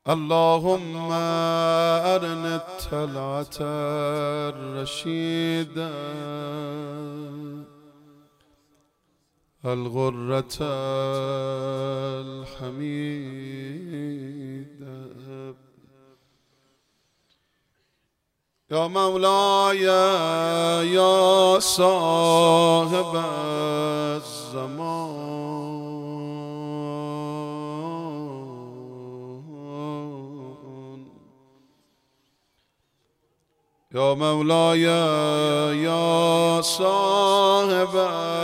اللهم أرنا الطلعة الرشيدة الغرة الحميدة يا مولاي يا صاحب الزمان يا مولاي يا صاحب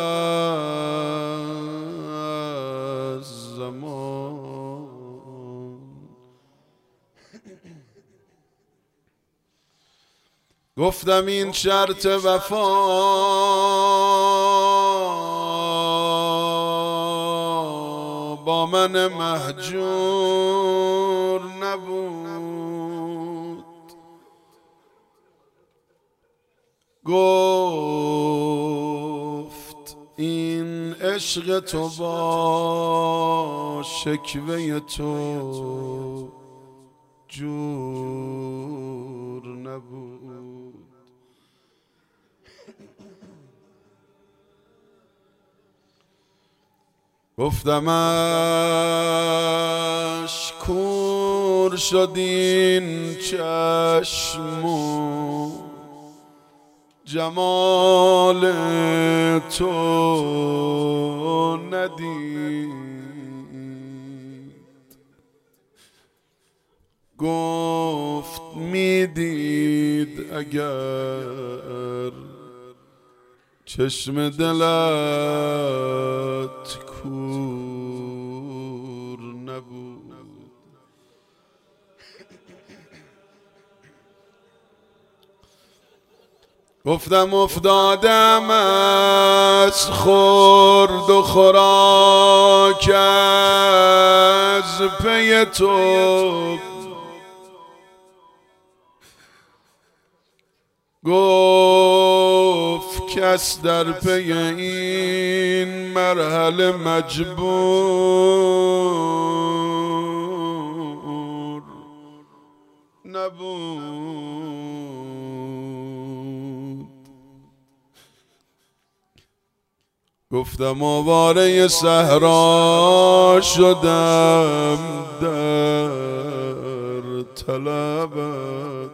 الزمان گفتم این شرط وفا با من مهجور نبود گفت این عشق تو با شکوه تو جور نبود گفتمش کور شد این چشم و جمال تو ندید گفت میدید اگر چشم دلت کور نبود گفتم افتادم از خورد و خوراک از پی تو گفت کس در پی این مرحله مجبور نبود گفتم آواره صحرا شدم در طلبت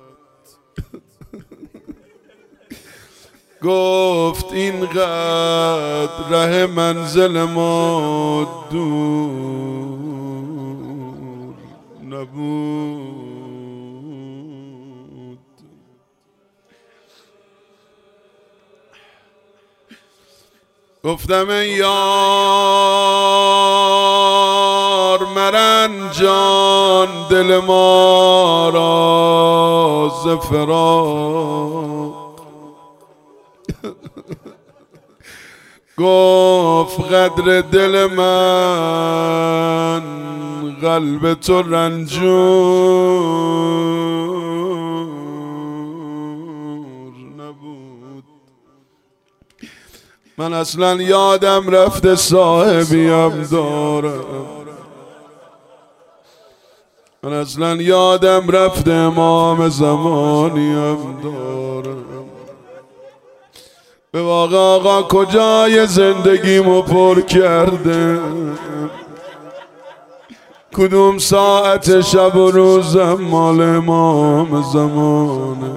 گفت اینقدر ره منزل ما دور نبود گفتم ای یار مرنجان دل ما را ز فراق گفت قدر دل من قلب تو رنجور نبود من اصلا یادم رفته صاحبیم دارم من اصلا یادم رفته امام زمانیم دارم به واقع آقا کجای زندگیمو پر کرده کدوم ساعت شب و روزم مال امام زمانه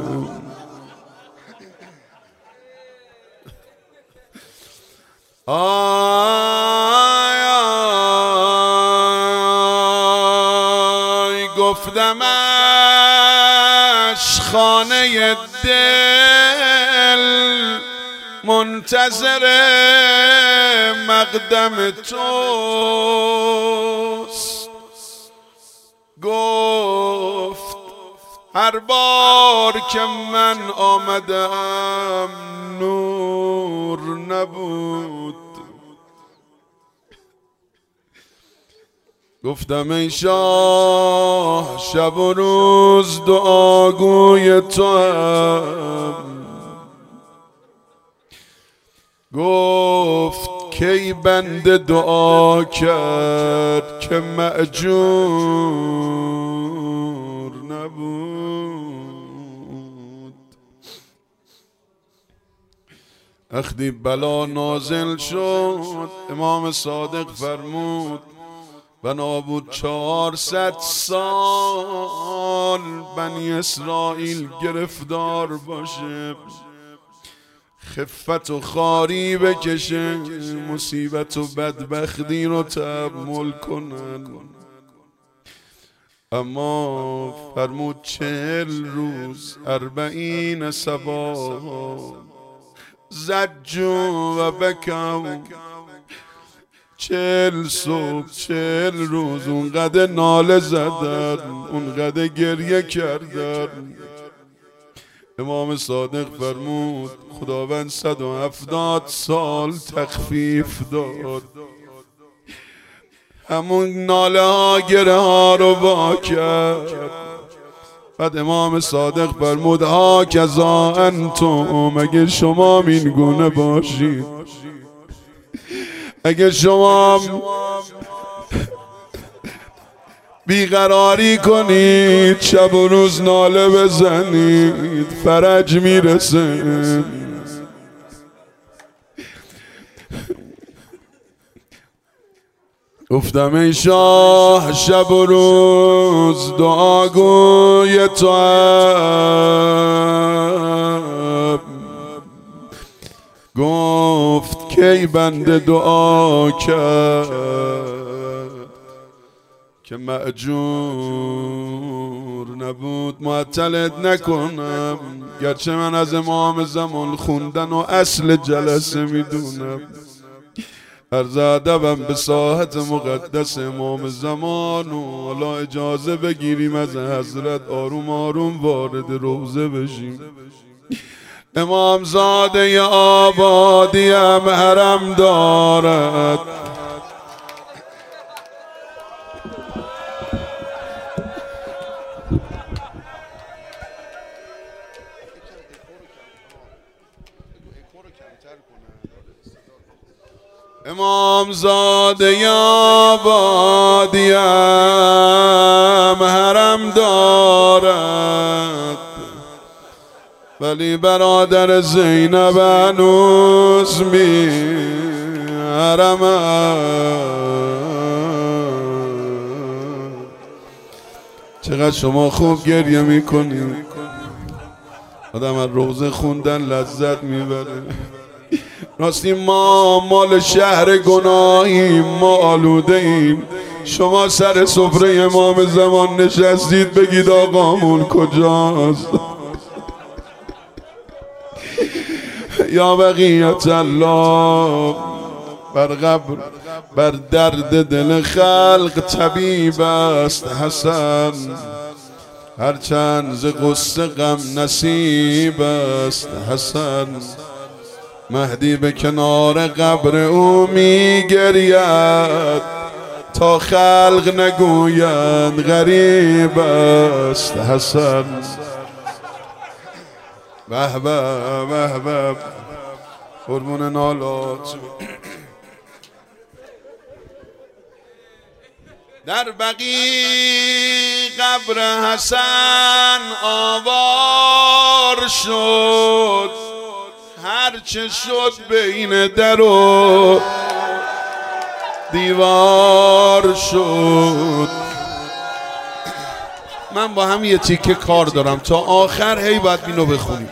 آی گفتمش خانه دل منتظر مقدم توست گفت هر بار که من آمدم نور نبود گفتم ای شاه شب و روز دعاگوی تو هم گفت کی بنده دعا کرد که مأجور وقتی بلا نازل شد امام صادق فرمود بنا بود 400 سال بنی اسرائیل گرفتار باشه، خفت و خاری بکشه، مصیبت و بدبختی رو تحمل کنن. اما فرمود 40 روز 40 صباح زجوا و بکوا، 40 صبح 40 روز اونقدر ناله زدن، اونقدر گریه کردن. امام صادق فرمود خداوند 170 سال تخفیف داد، همون ناله ها گره ها رو وا کرد. بعد امام صادق فرمود هاکذا انتم، اگه شما این گونه باشید، اگه شما بیقراری کنید، شب و روز ناله بزنید، فرج میرسه. گفتم ای شاه شب و روز دعاگوی توام، گفت کی بنده دعا کرد که مأجور نبود معطلت نکنم، گرچه من از امام زمان خوندن و اصل جلسه میدونم. عرض ادبم به ساحت مقدس امام زمان و حالا اجازه بگیریم از حضرت آروم آروم وارد روضه بشیم. امام زاده آبادی هم حرم دارد، امام زاده آبادی هم حرم دارد، ولی برادر زینب هنوز می حرم. چقدر شما خوب گریه میکنید، آدم از روزه خوندن لذت میبره. راستی ما مال شهر گناهیم، ما آلوده ایم. شما سر سفره امام زمان نشستید بگید آقامون کجاست؟ یا بقیت الله بر قبر بر درد دل خلق طبیب است حسن، هرچند ز غصه غم نصیب است حسن. مهدی به کنار قبر او می گرید تا خلق نگویند غریب است حسن. به به به به قربون نالات. در بقیع قبر حسن آوار شد، هرچه شد بین در و دیوار شد. من با هم یه تیکه کار دارم تا آخر، هی باید اینو بخونیم.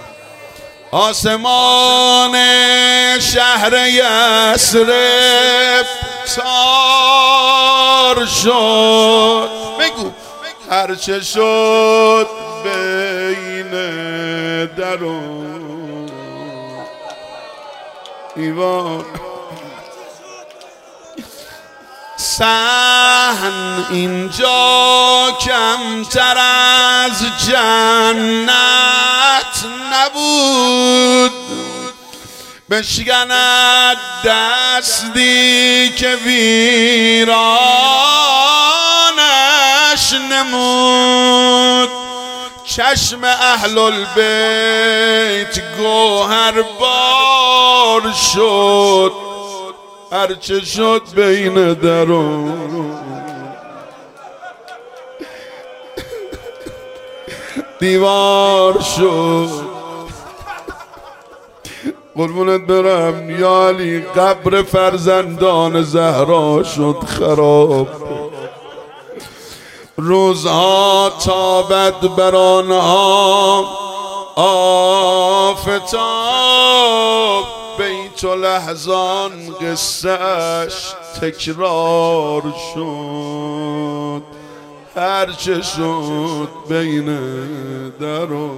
آسمان شهر یثرب تار شد، بگو هرچه شد بین در و دیوار. صحن اینجا کمتر از جنت نبود، بشکند دستی که ویرانش نمود. چشم اهل البیت گوهر بار شد، هرچه شد بین در و دیوار شد. قربونت برم یا علی، قبر فرزندان زهرا شد خراب. روزها تابد بر آنها آفتاب، بیت لحظان قصه اش تکرار شد. هرچه شد بین در و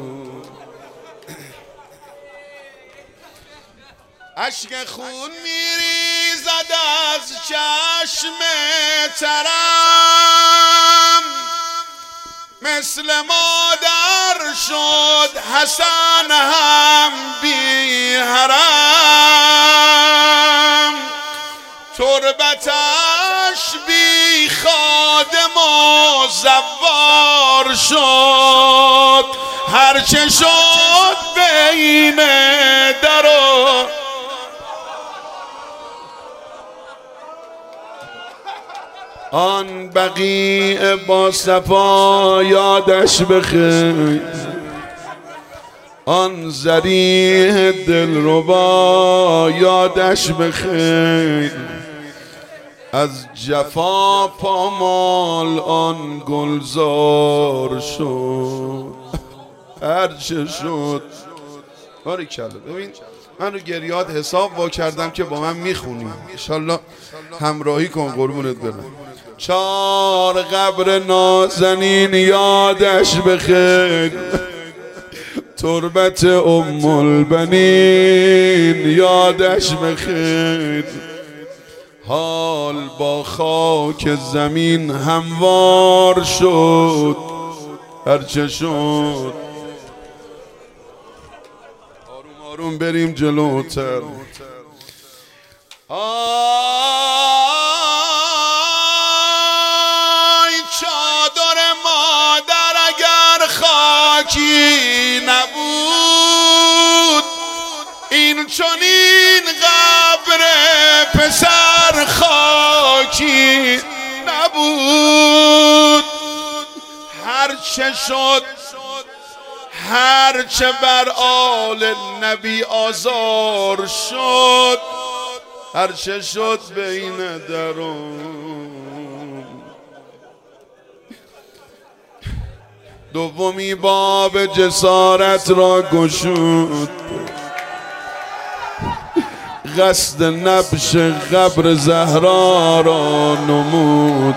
اشک خون میریزد از چشم ترم، مثل مادر شد حسن هم بی حرم. تربتش بی خادم و زوار شد. هرچه شد بین در و آن بقیع با صفا یادش بخیر، آن ذریح دلربا یادش بخیر. از جفا پامال آن گلزار شد. هرچه شد باریکلا. ببین من رو گریات حساب وا کردم که با من میخونی، انشالله همراهی کن قربونت برم. 4 قبر نازنین یادش بخیر، تربت ام البنین یادش بخیر. حال با خاک زمین هموار شد. هرچه شد آروم آروم بریم جلوتر. چادر مادر اگر خاکی نبود، این چنین قبر پسر خاکی نبود. هرچه شد، هرچه بر آل نبی آزار شد، هرچه شد بین درون. دومی باب جسارت را گشود، قصد نبش قبر زهرا را نمود.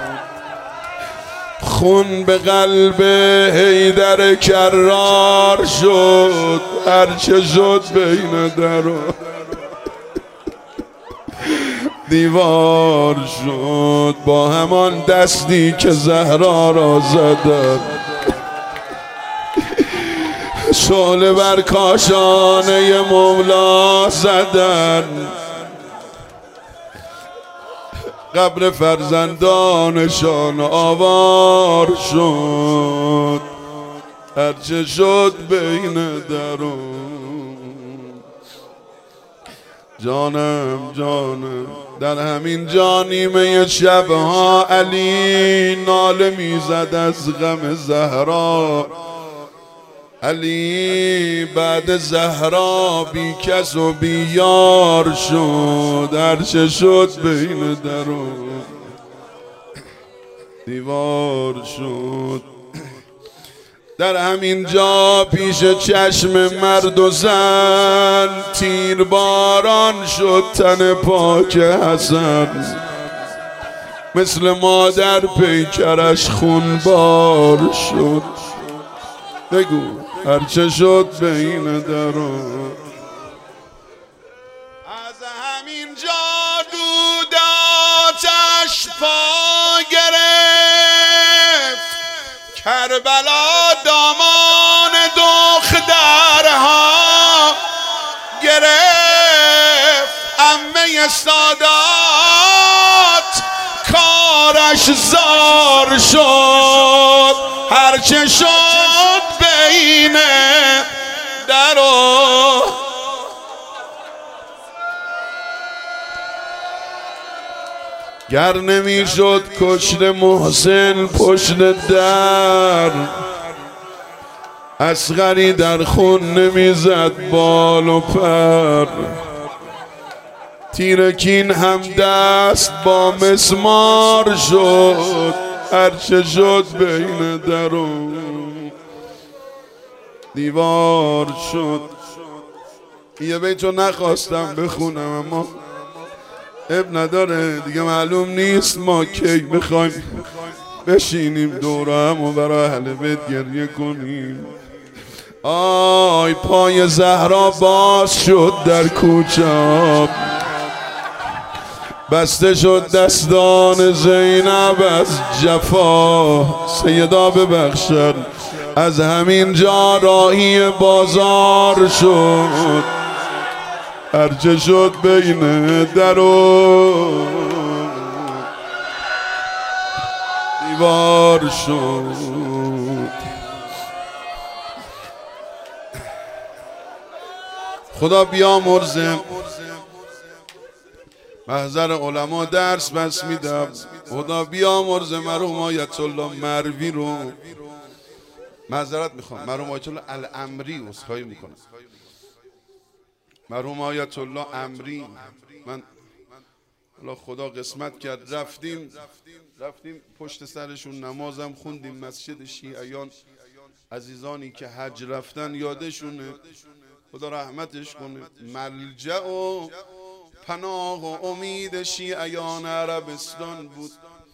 خون به قلب حیدر کرار شد. هرچه شد بین در و دیوار شد. با همان دستی که زهرا را زدن، شعله بر کاشانه مولا زدن. قبر فرزندانشان آوار شد. هرچه شد بین درون. جانم جانم در همین جا نیمه شبها علی ناله میزد از غم زهرا. علی بعد زهرا بی کس و بی یار شد. هرچه شد بین در و دیوار شد. در همین جا پیش چشم مرد و زن تیر باران شد تن پاک حسن. مثل مادر پیکرش خونبار شد. بگو هرچه شد بین درون. از همین جا دود آتش پا گرفت. کربلا دامان دخترها گرفت. عمه سادات کارش زار شد. هرچه شد بین در و گر نمی شد کشت محسن پشت در. اصغری در خون نمیزد بال و پر، تیرکین هم دست با مسمار شد، هرچه شد بین در و دیوار شد. یه بیتو نخواستم بخونم اما اب نداره دیگه، معلوم نیست ما کی بخوایم بشینیم دوره هم و برای اهل بیت گریه کنیم. آی پای زهرا باز شد در کوچه، بسته شد دستان زینب از جفا. سیدا ببخشد از همین جا راهی بازار شد، هرچه شد بین در و دیوار شد. خدا بیامرزه. محضر علما درس بس میدم. خدا بیامرزه مرحوم آیت الله مروی رو، معذرت میخوام، مرحوم آیت الله الامری عذرخواهی میکنم، مرحوم آیت الله امری. من الله خدا قسمت کرد رفتیم پشت سرشون نمازم خوندیم. مسجد شیعیان عزیزانی که حج رفتن یادشونه، خدا رحمتش کنه. ملجأ و پناه و امید شیعیان عربستان بود.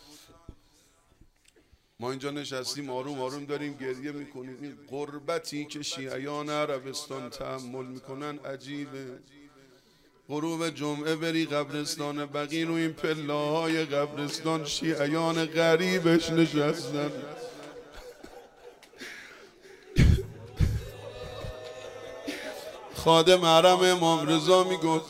ما اینجا نشستیم آروم آروم داریم گریه میکنیم. این غربتی که شیعیان عربستان تحمل میکنن عجیبه. غروب جمعه بری قبرستان بقیع، رو این پله های قبرستان شیعیان غریبش نشستن. خادم حرم امام رضا میگفت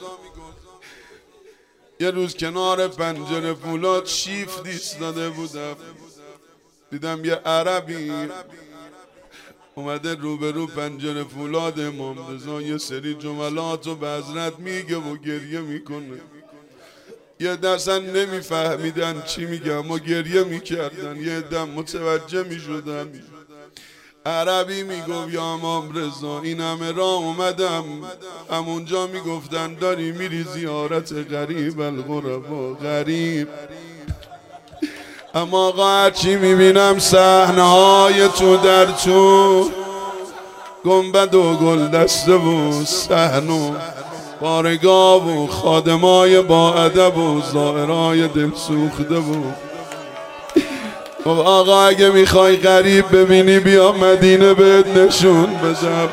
یه روز کنار پنجره فولاد شیفت ایستاده بودم، دیدم یه عربی اومده روبرو پنجره فولاد امام رضا یه سری جملات رو به حضرت میگه و گریه میکنه. یه درصد نمیفهمیدن چی میگه اما گریه میکردن، یه دم متوجه میشدن. عربی میگفت یا امام رضا این همه راه اومدم، همونجا میگفتن داری میری زیارت غریب الغربا، غریب. اما آقا هرچی میبینم صحنه‌های تو در تو، گنبد و گل دسته و صحن و بارگاه و خادمای با ادب و زائرای دل سوخته و آقا اگه میخوای غریب ببینی بیا مدینه بهت نشون بدم.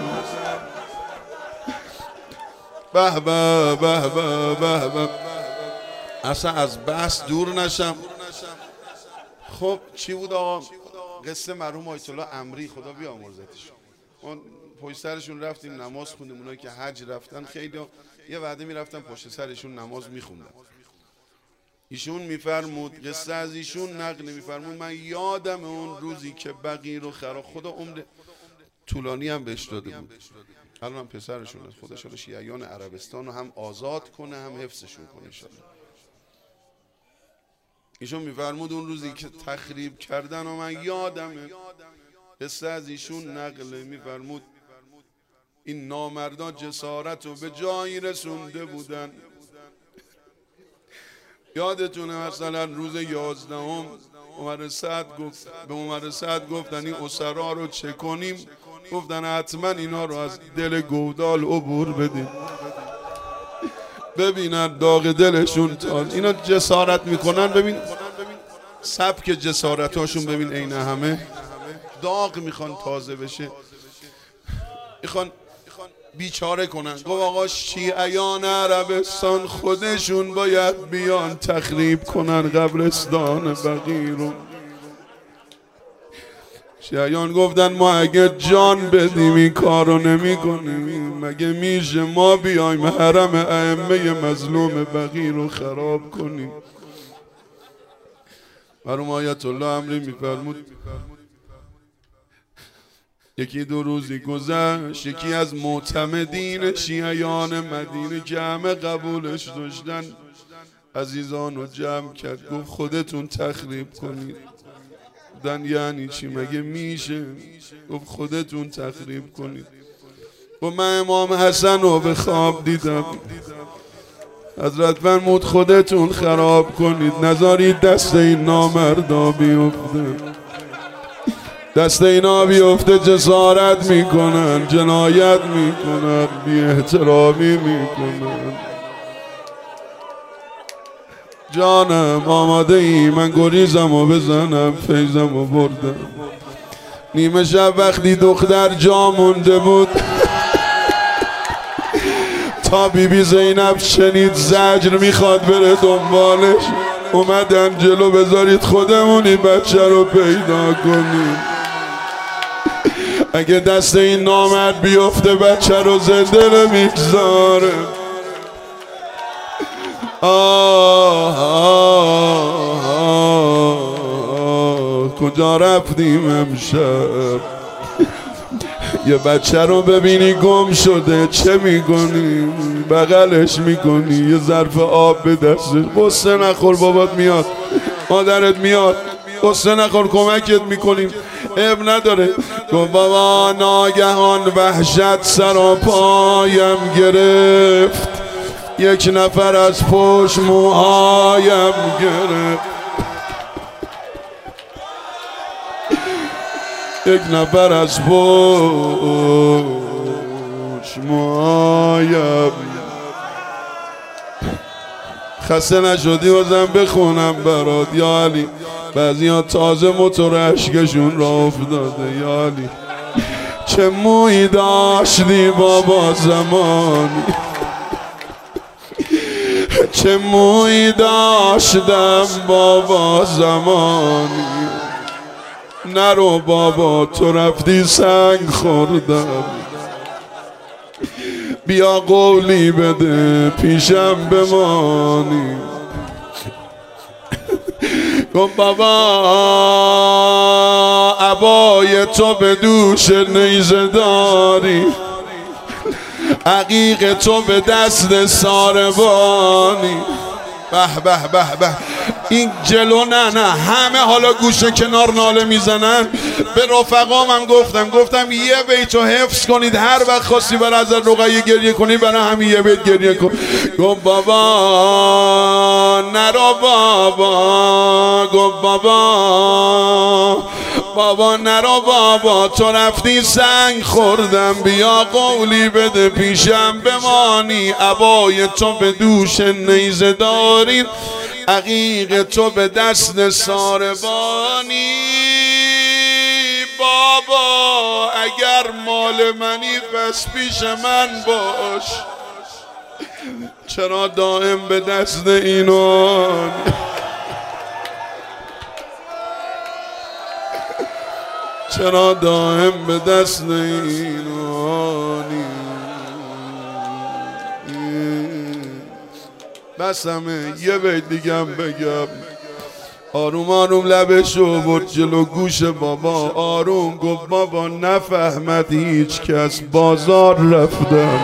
به به به به به به. اصلا از بحث دور نشم. خب چی بود آقا؟ قصه مرحوم آیت الله امری خدا بیامرزتش. ما پشت سرشون رفتیم نماز خوندیم. اونایی که حج رفتن خیلی یه وعده میرفتن پشت سرشون نماز میخوندن. ایشون میفرمود، قصه از ایشون نقل میفرمود، من یادم اون روزی که بقیع رو خدا عمر طولانی هم بهش داده بود، الان هم پسرشون خدا شاید شیعیان عربستان رو هم آزاد کنه هم حفظشون کنه انشالله. ایشون میفرمود اون روزی که تخریب کردن و من یادمه، قصه از ایشون نقله، میفرمود این نامردا جسارت رو به جایی رسونده بودن. یادتونه مثلا روز 11 عمر سعد گفت، به عمر سعد گفتن این اسرا رو چه کنیم؟ گفتن حتما اینا رو از دل گودال عبور بدیم ببینن داغ دلشون تا اینا جسارت میکنن. ببین سبک جسارتاشون، ببین عین همه داغ میخوان تازه بشه، میخوان بیچاره کنن. گفت آقا شیعیان عربستان خودشون باید بیان تخریب کنن قبرستان بقیع رو. شیعیان گفتن ما اگه جان بدیم این کارو نمی کنیم، مگه میشه ما بیایم حرم ائمه مظلوم بقیع رو خراب کنیم؟ مرحوم آیت الله امری میفرمود یکی دو روزی گذشت، یکی از معتمدین شیعیان مدینه که همه قبولش داشتن عزیزان رو جمع کرد، گفت خودتون تخریب کنید، گفتن یعنی چی؟ مگه میشه؟ گفت خودتون تخریب کنید. و من امام حسن رو به خواب دیدم. حضرت فرمود خودتون خراب کنید، نذارید دست این نامردا بیفته. دست اینا بیفته جسارت میکنن، جنایت میکنن، بی احترامی میکنن. جانم آماده ای؟ من گریزم و بزنم، فیضم و بردم. نیمه شب وقتی دختر جا مونده بود تا بیبی زینب شنید زجر میخواد بره دنبالش، اومدن جلو بذارید خودمونی بچه رو پیدا کنیم. اگه دست این نامرد بیفته بچه رو زنده نمیگذاره. کجا رفتیم امشب؟ یه بچه رو ببینی گم شده چه میکنی؟ بغلش میکنی، یه ظرف آب به دستش. قصه نخور، بابات میاد، مادرت میاد، قصه نخور، کمکت میکنیم، عیب نداره. گفت بابا ناگهان وحشت سر پایم گرفت، یک نفر از پشت موهایم گرفت، یک نفر از پشت موهایم. خسته نشدی بازم بخونم برات یا علی؟ بعضی ها تازه موتور اشکشون را افتاده. یا علی چه مویی داشتی بابا زمانی، چه مویی داشتم بابا زمانی. نرو بابا تو رفتی سنگ خوردم، بیا قولی بده پیشم بمانی. گفت بابا عبای تو به دوش نیزه داری، عقیق تو به دست ساربانی. به به به به، این جلو نه همه حالا گوشه کنار ناله میزنن. به رفقام هم گفتم یه بیتو حفظ کنید، هر وقت خواستی برای حضرت رقیه گریه کنی برای همین یه بیت گریه کن. گفت بابا نرو بابا، گفت بابا نرو بابا، تو رفتی سنگ خوردم، بیا قولی بده پیشم بمانی. عبای تو به دوش نیزه داری، عقیق تو به دست ساربانی. بابا اگر مال منی پس پیش من باش، چرا دائم به دست اینان؟ چرا دائم به دست اینانی؟ بس همه یه بیت دیگم بگم. آروم آروم لبشو برد جلو گوش بابا، آروم گفت بابا نفهمد هیچ کس، بازار رفتم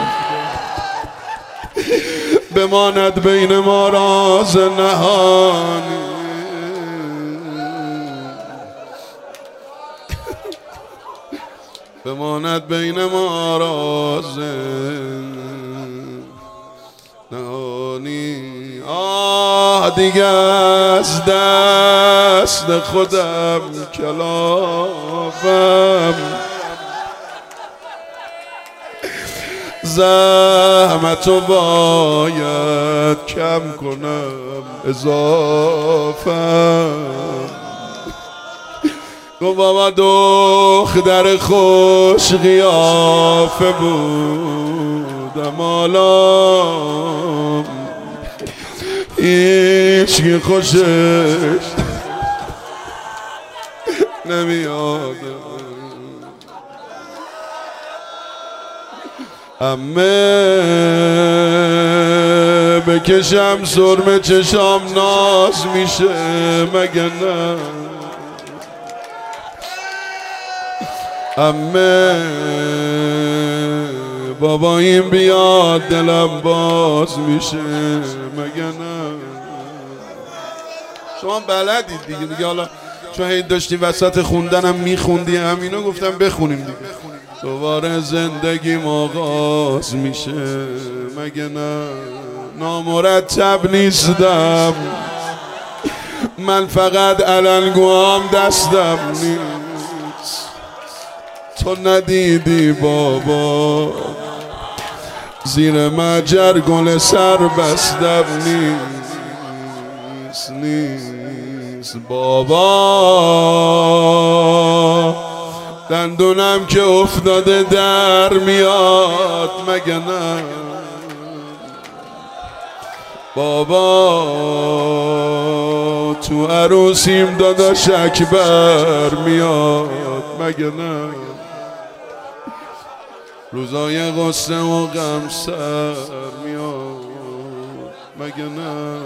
بماند بین ما راز نهانی. بماند بین ما راز نهانی. دیگه از دست خودم کلافم، زحمتو باید کم کنم اضافم. گفت بابا دختر خوش قیافه بودم، حالا هیچکی خوشش نمیاد. امه بکشم سرمه چشام ناز میشه مگه نه؟ امه بابا این بیاد دلم باز میشه مگه نه؟ شما بلدید دیگه. حالا چون هی داشتی وسط خوندنم میخوندی همینو گفتم بخونیم دیگه. دوباره زندگیم آغاز میشه مگه نه؟ نامرتب نیستم من، فقط علنگوام دستم نیست. تو ندیدی بابا زیر مجر گل سر بستم نیست بابا. دندونم که افتاده در میاد مگه نه بابا؟ تو عروسیم داداش اکبر میاد مگه نه؟ روزای غصه و غم سر میاد مگه نه؟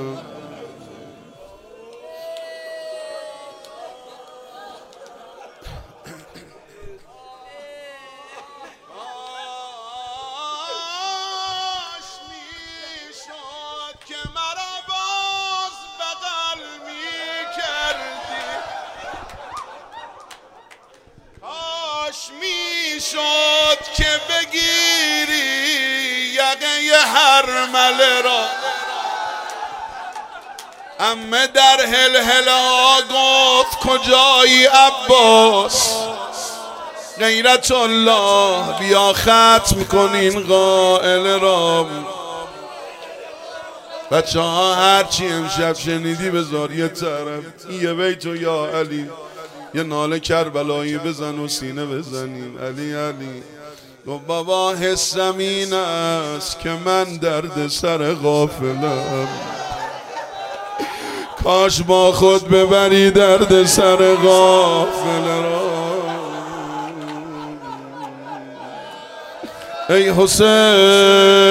میشد که بگیری یقه هر مله را، عمه در هلهلا گفت کجایی عباس؟ غیرت الله بیا ختم کن این قائل را. بچه ها هرچی امشب شنیدی بذار یه طرف، یه بیتو یا علی یه ناله کربلایی بزن و سینه بزنیم علی علی. گفت بابا حسم این است که من درد سر غافلم، کاش با خود ببری درد سر غافل را. ای حسین